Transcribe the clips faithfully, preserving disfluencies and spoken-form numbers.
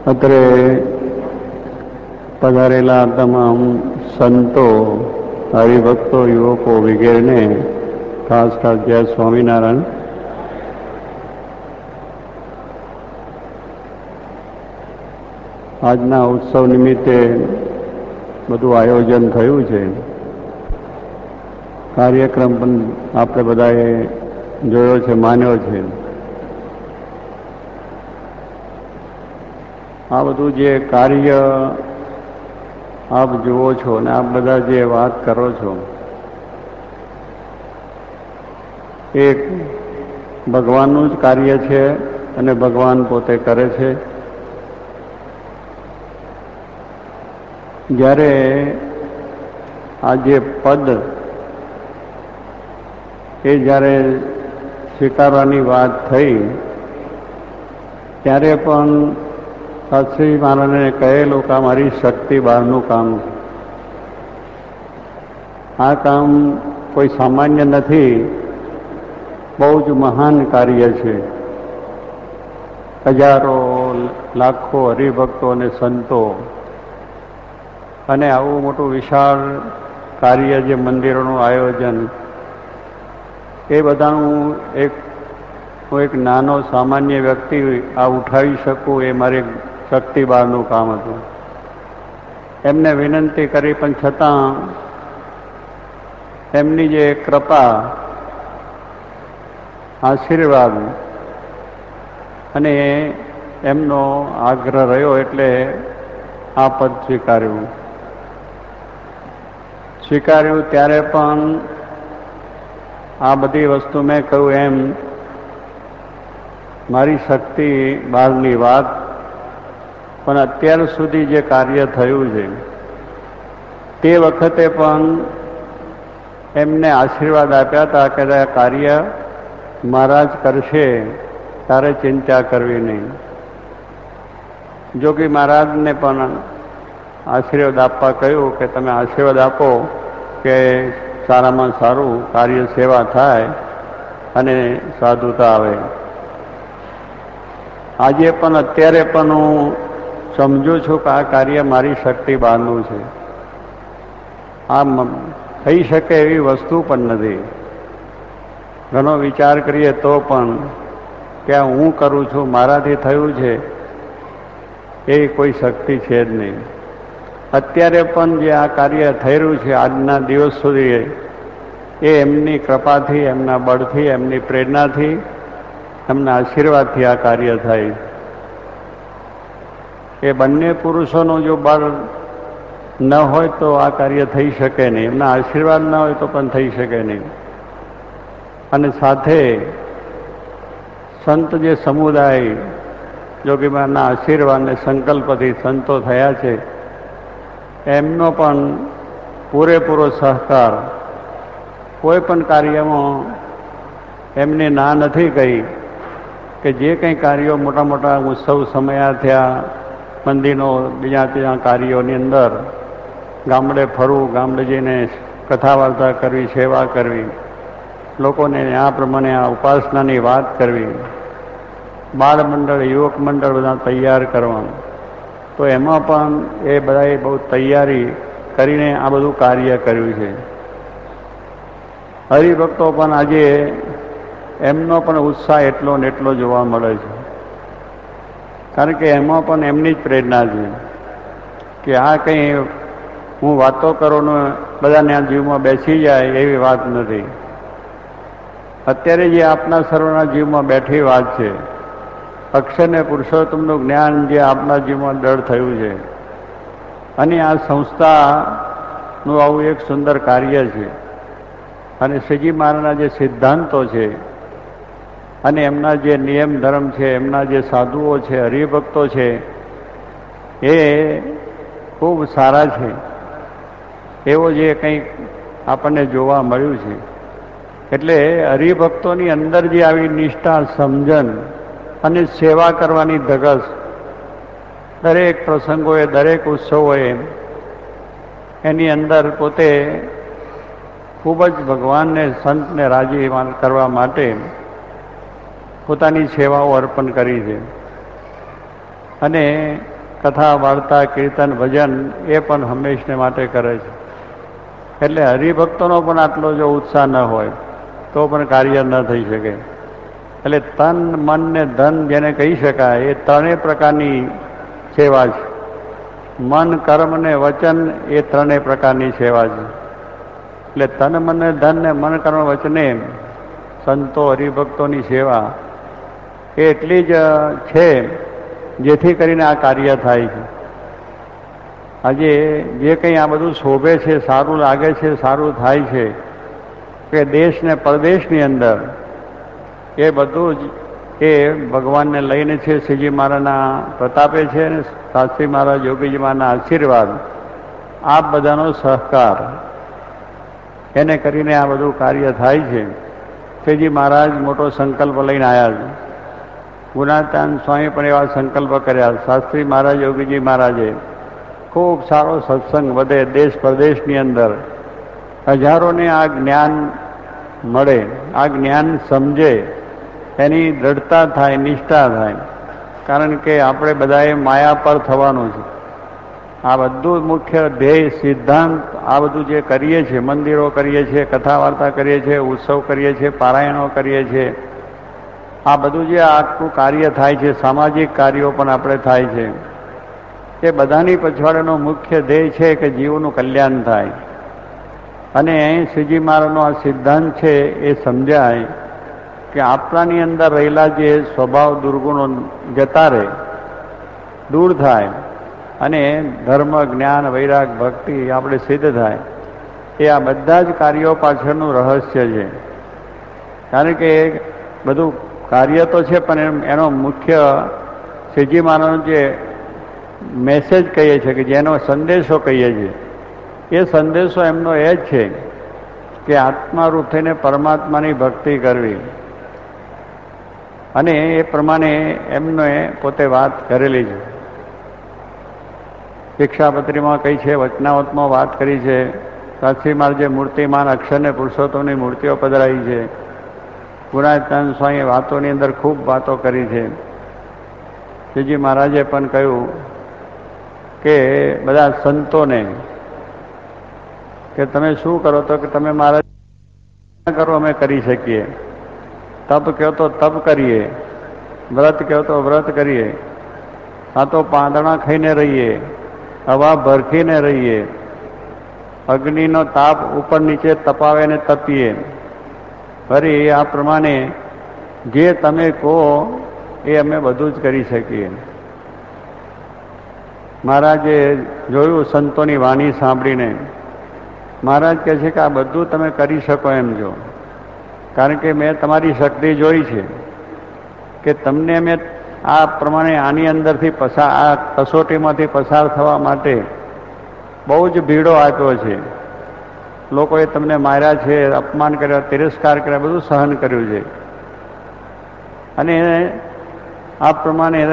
અત્રે પધારેલા તમામ સંતો, હરિભક્તો, યુવકો વગેરેને ખાસ ખાસ જય સ્વામિનારાયણ. આજના ઉત્સવ નિમિત્તે બધું આયોજન થયું છે. કાર્યક્રમ પણ આપણે બધાએ જોયો છે, માન્યો છે. આ બધું જે કાર્ય આપ જુઓ છો ને આપ બધા જે વાત કરો છો એ ભગવાનનું જ કાર્ય છે અને ભગવાન પોતે કરે છે. જ્યારે આ જે પદ એ જ્યારે સ્વીકારવાની વાત થઈ ત્યારે પણ શાસ્ત્રી મહારાજને કહેલું કે મારી શક્તિ બહારનું કામ છે. આ કામ કોઈ સામાન્ય નથી, બહુ જ મહાન કાર્ય છે. હજારો લાખો હરિભક્તો અને સંતો અને આવું મોટું વિશાળ કાર્ય, જે મંદિરોનું આયોજન, એ બધાનું એક હું એક નાનો સામાન્ય વ્યક્તિ આ ઉઠાવી શકું એ મારી શક્તિ બહારનું કામ હતું. એમને વિનંતી કરી પણ છતાં એમની જે કૃપા, આશીર્વાદ અને એમનો આગ્રહ રહ્યો એટલે આ પદ સ્વીકાર્યું. સ્વીકાર્યું ત્યારે પણ આ બધી વસ્તુ મેં કહ્યું એમ મારી શક્તિ બહારની વાત, પણ અત્યાર સુધી જે કાર્ય થયું છે તે વખતે પણ એમને આશીર્વાદ આપ્યા હતા કે આ કાર્ય મહારાજ કરશે, તારે ચિંતા કરવી નહીં. જોગી મહારાજને પણ આશીર્વાદ આપવા કહ્યું કે તમે આશીર્વાદ આપો કે સારામાં સારું કાર્ય સેવા થાય અને સાધુતા આવે. આજે પણ અત્યારે પણ હું સમજુ છું કે આ કાર્ય મારી શક્તિ બહારનું છે. આ થઈ શકે એવી વસ્તુ પણ નથી. ઘણો વિચાર કરીએ તો પણ કે હું કરું છું, મારાથી થયું છે, એ કોઈ શક્તિ છે જ નહીં. અત્યારે પણ જે આ કાર્ય થઈ રહ્યું છે આજના દિવસ સુધી, એ એમની કૃપાથી, એમના બળથી, એમની પ્રેરણાથી, એમના આશીર્વાદથી આ કાર્ય થાય. એ બંને પુરુષોનું જો બળ ન હોય તો આ કાર્ય થઈ શકે નહીં. એમના આશીર્વાદ ન હોય તો પણ થઈ શકે નહીં. અને સાથે સંત જે સમુદાય જોગીમાના આશીર્વાદ અને સંકલ્પથી સંતો થયા છે, એમનો પણ પૂરેપૂરો સહકાર. કોઈ પણ કાર્યમાં એમને ના નથી કહી કે જે કંઈ કાર્યો મોટા મોટા ઉત્સવ સમયા થયા, મંદિરનો બીજા ત્રીજા કાર્યોની અંદર ગામડે ફરવું, ગામડે જઈને કથા વાર્તા કરવી, સેવા કરવી, લોકોને આ પ્રમાણે આ ઉપાસનાની વાત કરવી, બાળ મંડળ, યુવક મંડળ બધા તૈયાર કરવાનું, તો એમાં પણ એ બધાએ બહુ તૈયારી કરીને આ બધું કાર્ય કર્યું છે. હરિભક્તો પણ આજે એમનો પણ ઉત્સાહ એટલો ને એટલો જોવા મળે છે. કારણ કે એમાં પણ એમની જ પ્રેરણા છે કે આ કંઈ હું વાતો કરું ને બધાને આ જીવમાં બેસી જાય એવી વાત નથી. અત્યારે જે આપના સર્વના જીવમાં બેઠી વાત છે, અક્ષર ને પુરુષોત્તમનું જ્ઞાન જે આપના જીવમાં દૃઢ થયું છે, અને આ સંસ્થાનું આવું એક સુંદર કાર્ય છે. અને શ્રીજી મહારાજના જે સિદ્ધાંતો છે અને એમના જે નિયમ ધર્મ છે, એમના જે સાધુઓ છે, હરિભક્તો છે, એ ખૂબ સારા છે. એવો જે કંઈક આપણને જોવા મળ્યું છે. એટલે હરિભક્તોની અંદર જે આવી નિષ્ઠા, સમજણ અને સેવા કરવાની ધગશ, દરેક પ્રસંગોએ, દરેક ઉત્સવોએ એની અંદર પોતે ખૂબ જ ભગવાનને, સંતને રાજી કરવા માટે પોતાની સેવાઓ અર્પણ કરી છે. અને કથા વાર્તા કીર્તન ભજન એ પણ હંમેશને માટે કરે છે. એટલે હરિભક્તોનો પણ આટલો જો ઉત્સાહ ન હોય તો પણ કાર્ય ન થઈ શકે. એટલે તન મન ને ધન જેને કહી શકાય એ ત્રણેય પ્રકારની સેવા છે. મન કર્મ ને વચન એ ત્રણેય પ્રકારની સેવા છે. એટલે તન મન ને ધન ને મન કર્મ વચને સંતો હરિભક્તોની સેવા એ એટલી જ છે જેથી કરીને આ કાર્ય થાય છે. આજે જે કંઈ આ બધું શોભે છે, સારું લાગે છે, સારું થાય છે કે દેશ ને પરદેશની અંદર એ બધું જ એ ભગવાનને લઈને છે. શ્રીજી મહારાજના પ્રતાપે છે અને શાસ્ત્રી મહારાજ યોગીજી મહારાજના આશીર્વાદ આ બધાનો સહકાર એને કરીને આ બધું કાર્ય થાય છે. શ્રીજી મહારાજ મોટો સંકલ્પ લઈને આવ્યા છે. ગુણાતાન સ્વામી પણ એવા સંકલ્પ કર્યા. શાસ્ત્રી મહારાજ યોગીજી મહારાજે ખૂબ સારો સત્સંગ વધે, દેશ પ્રદેશની અંદર હજારોને આ જ્ઞાન મળે, આ જ્ઞાન સમજે, એની દ્રઢતા થાય, નિષ્ઠા થાય. કારણ કે આપણે બધાએ માયા પર થવાનું છે. આ બધું મુખ્ય ધ્યેય સિદ્ધાંત આ બધું જે કરીએ છીએ, મંદિરો કરીએ છીએ, કથા વાર્તા કરીએ છીએ, ઉત્સવ કરીએ છીએ, પારાયણો કરીએ છીએ, આ બધું જે આટલું કાર્ય થાય છે, સામાજિક કાર્યો પણ આપણે થાય છે, એ બધાની પછવાડાનો મુખ્ય ધ્યેય છે કે જીવનું કલ્યાણ થાય. અને શ્રીજી મહારાજનો આ સિદ્ધાંત છે એ સમજાય કે આપણાની અંદર રહેલા જે સ્વભાવ દુર્ગુણો જતા રહે, દૂર થાય અને ધર્મ જ્ઞાન વૈરાગ ભક્તિ આપણે સિદ્ધ થાય. એ આ બધા જ કાર્યો પાછળનું રહસ્ય છે. કારણ કે બધું કાર્ય તો છે પણ એનો મુખ્ય શ્રીજી મહારાજનો જે મેસેજ કહીએ છીએ કે જેનો સંદેશો કહીએ છીએ, એ સંદેશો એમનો એ જ છે કે આત્મારૂપ થઈને પરમાત્માની ભક્તિ કરવી. અને એ પ્રમાણે એમને પોતે વાત કરેલી છે. શિક્ષાપત્રીમાં કઈ છે, વચનાવતમાં વાત કરી છે. શાસ્ત્રી મહારાજે મૂર્તિમાન અક્ષરને પુરુષોત્તમની મૂર્તિઓ પધરાવી છે. ગુણાતાન સ્વામી વાતોની અંદર ખૂબ વાતો કરી છે. શ્રીજી મહારાજે પણ કહ્યું કે બધા સંતોને કે તમે શું કરો, તો કે તમે મહારાજ કરો અમે કરી શકીએ, તપ કહો તો તપ કરીએ, વ્રત કહો તો વ્રત કરીએ, આ તો પાંદડા ખાઈને રહીએ, હવા ભરખીને રહીએ, અગ્નિનો તાપ ઉપર નીચે તપાવે ને તપીએ. ફરી આ પ્રમાણે જે તમે કહો એ અમે બધું જ કરી શકીએ. મહારાજે જોયું સંતોની વાણી સાંભળીને, મહારાજ કહે છે કે આ બધું તમે કરી શકો એમ છો. કારણ કે મેં તમારી શક્તિ જોઈ છે કે તમને મેં આ પ્રમાણે આની અંદરથી પસાર, આ કસોટીમાંથી પસાર થવા માટે બહુ જ ભીડો આપ્યો છે. લોકોએ તમને માર્યા છે, અપમાન કર્યા, તિરસ્કાર કર્યા, બધું સહન કર્યું છે. અને આ પ્રમાણે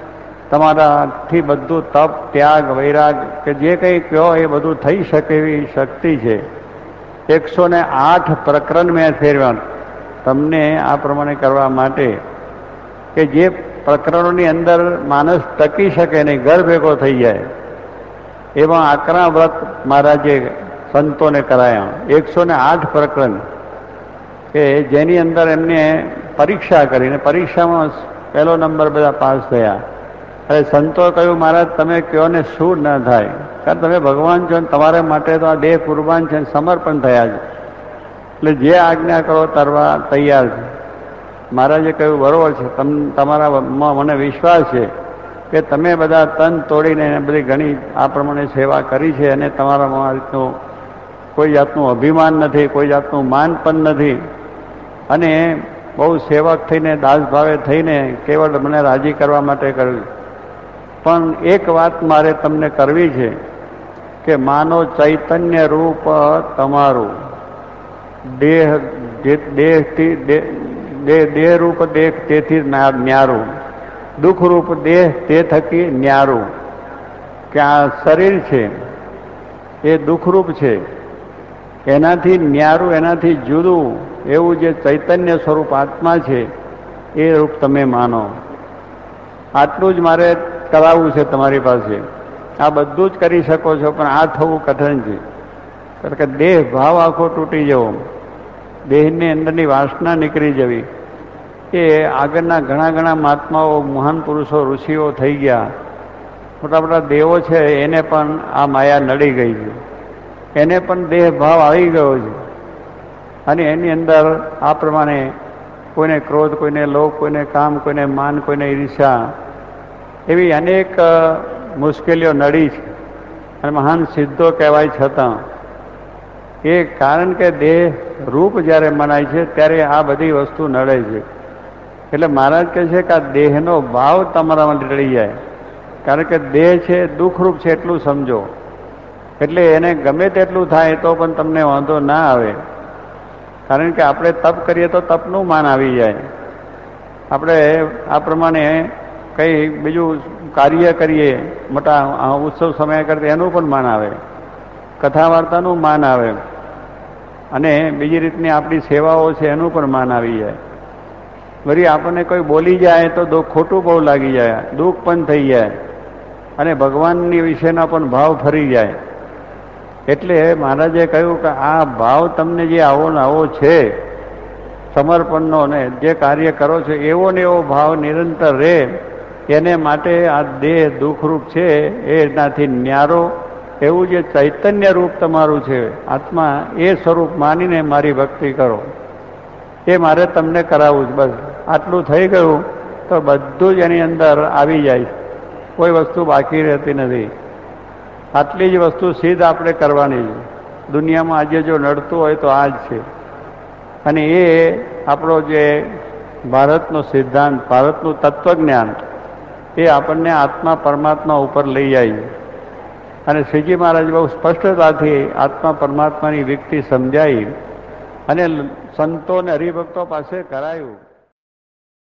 તમારાથી બધું તપ, ત્યાગ, વૈરાગ કે જે કંઈ કહો એ બધું થઈ શકે એવી શક્તિ છે. એકસો ને આઠ પ્રકરણ મેં ફેરવ્યા તમને આ પ્રમાણે કરવા માટે કે જે પ્રકરણોની અંદર માણસ ટકી શકે નહીં, ઘર ભેગો થઈ જાય એવા આકરા વ્રત મહારાજે સંતોને કરાયા. એકસો ને આઠ પ્રકરણ કે જેની અંદર એમને પરીક્ષા કરીને પરીક્ષામાં પહેલો નંબર બધા પાસ થયા. અરે સંતો કહ્યું મહારાજ તમે કહો ને શું ન થાય, કારણ તમે ભગવાન છો ને તમારા માટે તો આ દેહ કુરબાન છે, સમર્પણ થયા છે, એટલે જે આજ્ઞા કરો તરવા તૈયાર છે. મહારાજે કહ્યું બરોબર છે, તમ તમારામાં મને વિશ્વાસ છે કે તમે બધા તન તોડીને બધી ઘણી આ પ્રમાણે સેવા કરી છે અને તમારામાં આ રીતનું કોઈ જાતનું અભિમાન નથી, કોઈ જાતનું માન પણ નથી, અને બહુ સેવક થઈને દાસ ભાવે થઈને કેવળ મને રાજી કરવા માટે કર્યું. પણ એક વાત મારે તમને કરવી છે કે માનો ચૈતન્ય રૂપ તમારું દેહ દેહથી દેહ દેહ રૂપ દેહ તેથી ન્યારું, દુઃખ રૂપ દેહ તે થકી ન્યારું. કે આ શરીર છે એ દુઃખરૂપ છે, એનાથી ન્યારું, એનાથી જુદું એવું જે ચૈતન્ય સ્વરૂપ આત્મા છે એ રૂપ તમે માનો. આટલું જ મારે કરાવવું છે તમારી પાસે, આ બધું જ કરી શકો છો, પણ આ થવું કઠિન છે. કારણ કે દેહ ભાવ આખો તૂટી જવો, દેહની અંદરની વાસના નીકળી જવી, એ આગળના ઘણા ઘણા મહાત્માઓ, મહાન પુરુષો, ઋષિઓ થઈ ગયા, મોટા મોટા દેવો છે, એને પણ આ માયા નડી ગઈ છે, એને પણ દેહ ભાવ આવી ગયો છે. અને એની અંદર આ પ્રમાણે કોઈને ક્રોધ, કોઈને લોભ, કોઈને કામ, કોઈને માન, કોઈને ઈર્ષા, એવી અનેક મુશ્કેલીઓ નડી છે. અને મહાન સિદ્ધો કહેવાય છતાં એ કારણ કે દેહ રૂપ જ્યારે મનાય છે ત્યારે આ બધી વસ્તુ નડે છે. એટલે મહારાજ કહે છે કે આ દેહનો ભાવ તમારામાં ટળી જાય, કારણ કે દેહ છે દુઃખરૂપ છે એટલું સમજો. એટલે એને ગમે તેટલું થાય તો પણ તમને વાંધો ના આવે, કારણ કે આપણે તપ કરીએ તો તપનું માન આવી જાય. આપણે આ પ્રમાણે કંઈ બીજું કાર્ય કરીએ, મોટા ઉત્સવ સમય કરતા એનું પણ માન આવે, કથા વાર્તાનું માન આવે, અને બીજી રીતની આપણી સેવાઓ છે એનું પણ માન આવી જાય. વળી આપણને કોઈ બોલી જાય તો દુઃખ, ખોટું બહુ લાગી જાય, દુઃખ પણ થઈ જાય, અને ભગવાનની વિશેના પણ ભાવ ફરી જાય. એટલે મહારાજે કહ્યું કે આ ભાવ તમને જે આવો ને આવો છે સમર્પણનો, ને જે કાર્ય કરો છો એવો ને એવો ભાવ નિરંતર રહે, એને માટે આ દેહ દુઃખરૂપ છે એનાથી ન્યારો એવું જે ચૈતન્ય રૂપ તમારું છે આત્મા, એ સ્વરૂપ માનીને મારી ભક્તિ કરો. એ મારે તમને કરાવવું જ. બસ આટલું થઈ ગયું તો બધું જ એની અંદર આવી જાય, કોઈ વસ્તુ બાકી રહેતી નથી. આટલી જ વસ્તુ સિદ્ધ આપણે કરવાની છે. દુનિયામાં આજે જો નડતું હોય તો આ જ છે. અને એ આપણો જે ભારતનો સિદ્ધાંત, ભારતનું તત્વજ્ઞાન, એ આપણને આત્મા પરમાત્મા ઉપર લઈ જાય. અને શ્રીજી મહારાજ બહુ સ્પષ્ટતાથી આત્મા પરમાત્માની વ્યક્તિ સમજાવી અને સંતો અને હરિભક્તો પાસે કરાયું.